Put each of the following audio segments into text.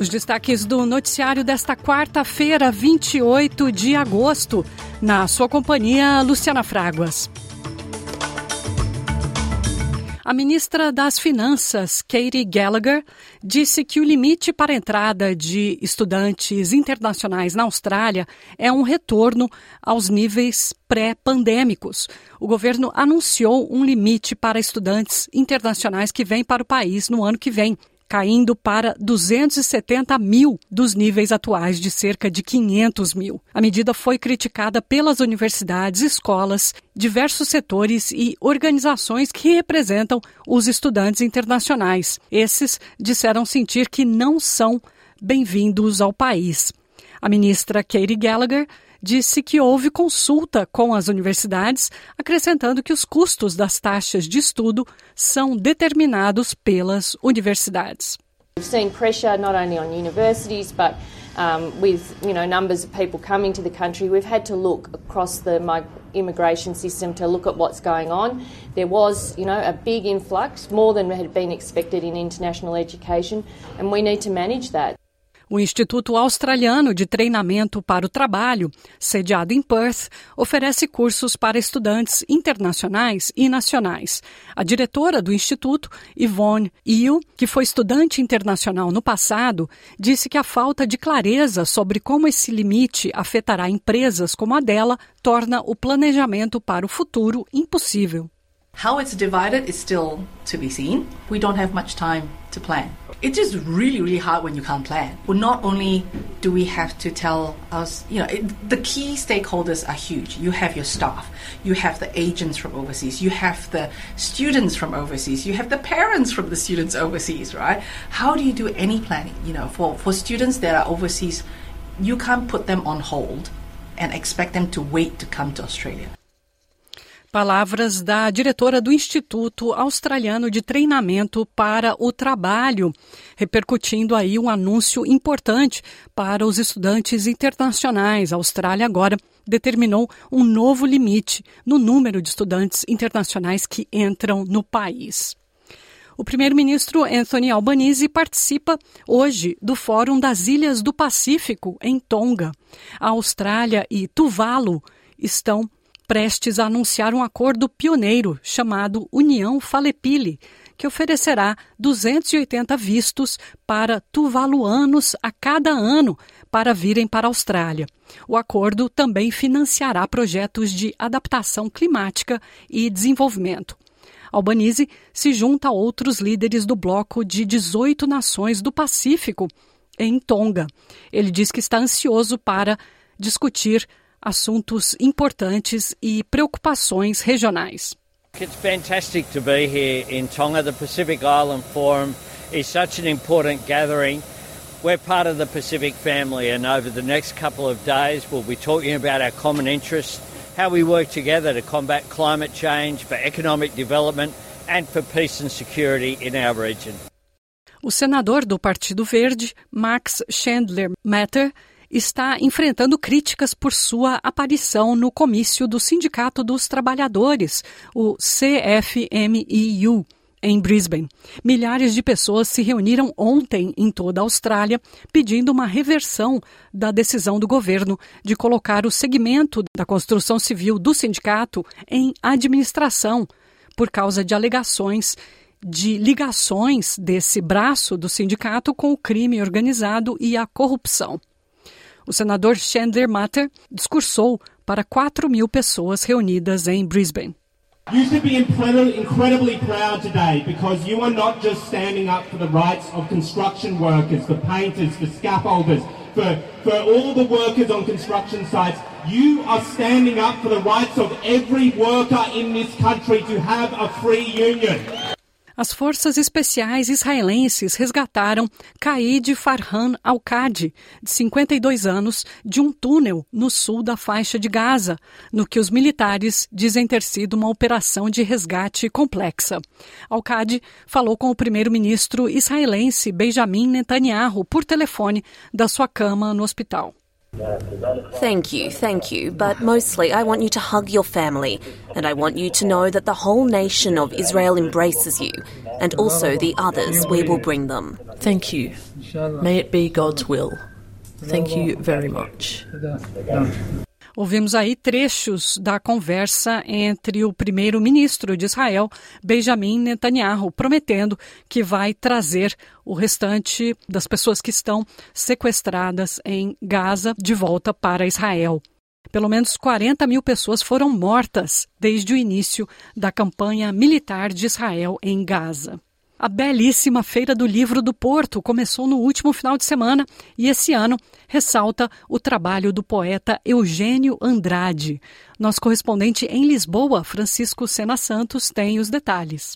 Os destaques do noticiário desta quarta-feira, 28 de agosto. Na sua companhia, Luciana Fraguas. A ministra das Finanças, Katie Gallagher, disse que o limite para a entrada de estudantes internacionais na Austrália é um retorno aos níveis pré-pandêmicos. O governo anunciou um limite para estudantes internacionais que vêm para o país no ano que vem, caindo para 270 mil dos níveis atuais de cerca de 500 mil. A medida foi criticada pelas universidades, escolas, diversos setores e organizações que representam os estudantes internacionais. Esses disseram sentir que não são bem-vindos ao país. A ministra Katie Gallagher disse que houve consulta com as universidades, acrescentando que os custos das taxas de estudo são determinados pelas universidades. We've seen pressure not only on universities, but with numbers of people coming to the country, we've had to look across the immigration system to look at what's going on. There was, a big influx, more than had been expected in international education, and we need to manage that. O Instituto Australiano de Treinamento para o Trabalho, sediado em Perth, oferece cursos para estudantes internacionais e nacionais. A diretora do Instituto, Yvonne Yu, que foi estudante internacional no passado, disse que a falta de clareza sobre como esse limite afetará empresas como a dela torna o planejamento para o futuro impossível. How it's divided is still to be seen. We don't have much time to plan. It's just really, really hard when you can't plan. Well, not only do we have to tell us, the key stakeholders are huge. You have your staff, you have the agents from overseas, you have the students from overseas, you have the parents from the students overseas, right? How do you do any planning? For students that are overseas, you can't put them on hold and expect them to wait to come to Australia. Palavras da diretora do Instituto Australiano de Treinamento para o Trabalho, repercutindo aí um anúncio importante para os estudantes internacionais. A Austrália agora determinou um novo limite no número de estudantes internacionais que entram no país. O primeiro-ministro Anthony Albanese participa hoje do Fórum das Ilhas do Pacífico em Tonga. A Austrália e Tuvalu estão prestes a anunciar um acordo pioneiro chamado União Falepili, que oferecerá 280 vistos para tuvaluanos a cada ano para virem para a Austrália. O acordo também financiará projetos de adaptação climática e desenvolvimento. Albanese se junta a outros líderes do bloco de 18 nações do Pacífico em Tonga. Ele diz que está ansioso para discutir assuntos importantes e preocupações regionais. It's fantastic to be here in Tonga. The Pacific Island Forum is such an important gathering. We're part of the Pacific family, and over the next couple of days we'll be talking about our common interests, how we work together to combat climate change, for economic development and for peace and security in our region. O senador do Partido Verde, Max Chandler-Matter, está enfrentando críticas por sua aparição no comício do Sindicato dos Trabalhadores, o CFMEU, em Brisbane. Milhares de pessoas se reuniram ontem em toda a Austrália pedindo uma reversão da decisão do governo de colocar o segmento da construção civil do sindicato em administração, por causa de alegações de ligações desse braço do sindicato com o crime organizado e a corrupção. O senador Chandler-Matter discursou para 4.000 pessoas reunidas em Brisbane. You should be incredibly proud today because you are not just standing up for the rights of construction workers, for painters, for scaffolders, for all the workers on construction sites. You are standing up for the rights of every worker in this country to have a free union. As forças especiais israelenses resgataram Kaid Farhan Al-Qadi, de 52 anos, de um túnel no sul da faixa de Gaza, no que os militares dizem ter sido uma operação de resgate complexa. Al-Qadi falou com o primeiro-ministro israelense Benjamin Netanyahu por telefone da sua cama no hospital. Thank you, but mostly I want you to hug your family, and I want you to know that the whole nation of Israel embraces you, and also the others we will bring them. Thank you. May it be God's will. Thank you very much. Ouvimos aí trechos da conversa entre o primeiro-ministro de Israel, Benjamin Netanyahu, prometendo que vai trazer o restante das pessoas que estão sequestradas em Gaza de volta para Israel. Pelo menos 40 mil pessoas foram mortas desde o início da campanha militar de Israel em Gaza. A belíssima Feira do Livro do Porto começou no último final de semana e esse ano ressalta o trabalho do poeta Eugênio Andrade. Nosso correspondente em Lisboa, Francisco Sena Santos, tem os detalhes.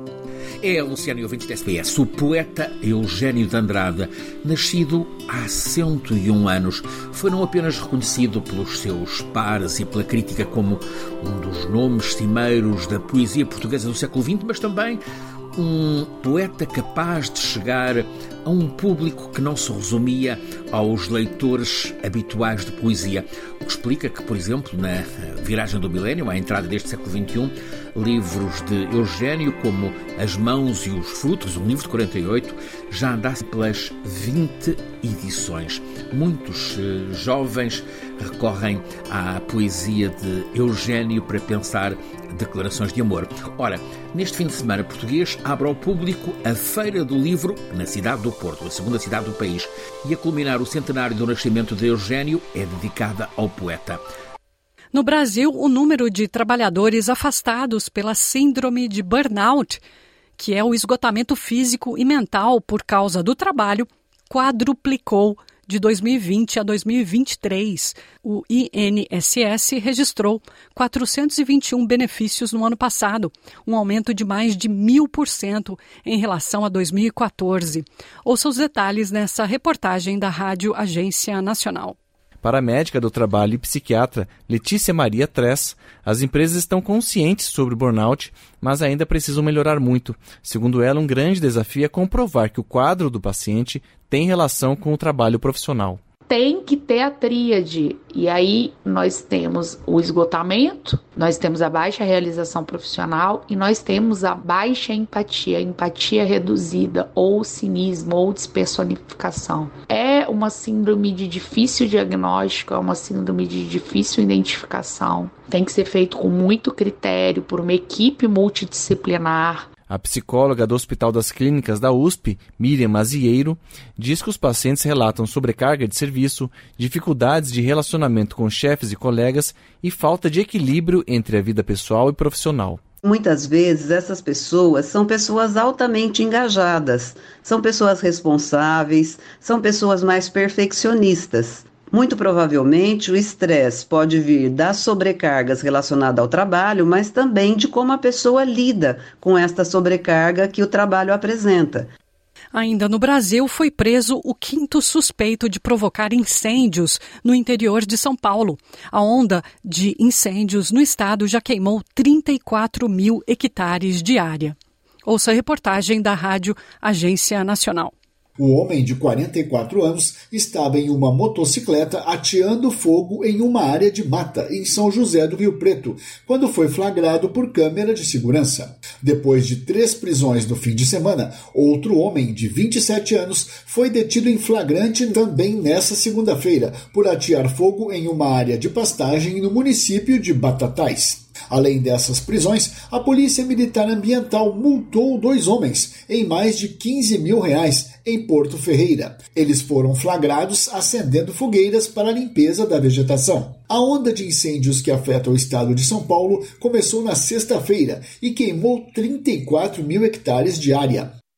É, Luciano e ouvintes da SBS, o poeta Eugênio de Andrade, nascido há 101 anos, foi não apenas reconhecido pelos seus pares e pela crítica como um dos nomes cimeiros da poesia portuguesa do século XX, mas também um poeta capaz de chegar a um público que não se resumia aos leitores habituais de poesia. O que explica que, por exemplo, na viragem do milénio, à entrada deste século XXI, livros de Eugênio como As Mãos e os Frutos, um livro de 48, já andasse pelas 20 edições. Muitos jovens recorrem à poesia de Eugênio para pensar declarações de amor. Ora, neste fim de semana português, abre ao público a Feira do Livro na cidade do Porto, a segunda cidade do país, e a culminar o centenário do nascimento de Eugênio é dedicada ao poeta. No Brasil, o número de trabalhadores afastados pela síndrome de burnout, que é o esgotamento físico e mental por causa do trabalho, quadruplicou de 2020 a 2023. O INSS registrou 421 benefícios no ano passado, um aumento de mais de 1.000% em relação a 2014. Ouça os detalhes nessa reportagem da Rádio Agência Nacional. Para a médica do trabalho e psiquiatra Letícia Maria Tress, as empresas estão conscientes sobre o burnout, mas ainda precisam melhorar muito. Segundo ela, um grande desafio é comprovar que o quadro do paciente tem relação com o trabalho profissional. Tem que ter a tríade, e aí nós temos o esgotamento, nós temos a baixa realização profissional e nós temos a baixa empatia, empatia reduzida, ou cinismo, ou despersonificação. É uma síndrome de difícil diagnóstico, é uma síndrome de difícil identificação. Tem que ser feito com muito critério, por uma equipe multidisciplinar. A psicóloga do Hospital das Clínicas da USP, Miriam Mazieiro, diz que os pacientes relatam sobrecarga de serviço, dificuldades de relacionamento com chefes e colegas e falta de equilíbrio entre a vida pessoal e profissional. Muitas vezes essas pessoas são pessoas altamente engajadas, são pessoas responsáveis, são pessoas mais perfeccionistas. Muito provavelmente o estresse pode vir das sobrecargas relacionadas ao trabalho, mas também de como a pessoa lida com esta sobrecarga que o trabalho apresenta. Ainda no Brasil, foi preso o 5º suspeito de provocar incêndios no interior de São Paulo. A onda de incêndios no estado já queimou 34 mil hectares de área. Ouça a reportagem da Rádio Agência Nacional. O homem de 44 anos estava em uma motocicleta ateando fogo em uma área de mata em São José do Rio Preto, quando foi flagrado por câmera de segurança. Depois de 3 prisões no fim de semana, outro homem de 27 anos foi detido em flagrante também nesta segunda-feira por atear fogo em uma área de pastagem no município de Batatais. Além dessas prisões, a Polícia Militar Ambiental multou 2 homens em mais de R$15 mil em Porto Ferreira. Eles foram flagrados acendendo fogueiras para a limpeza da vegetação. A onda de incêndios que afeta o estado de São Paulo começou na sexta-feira e queimou 34 mil hectares de área.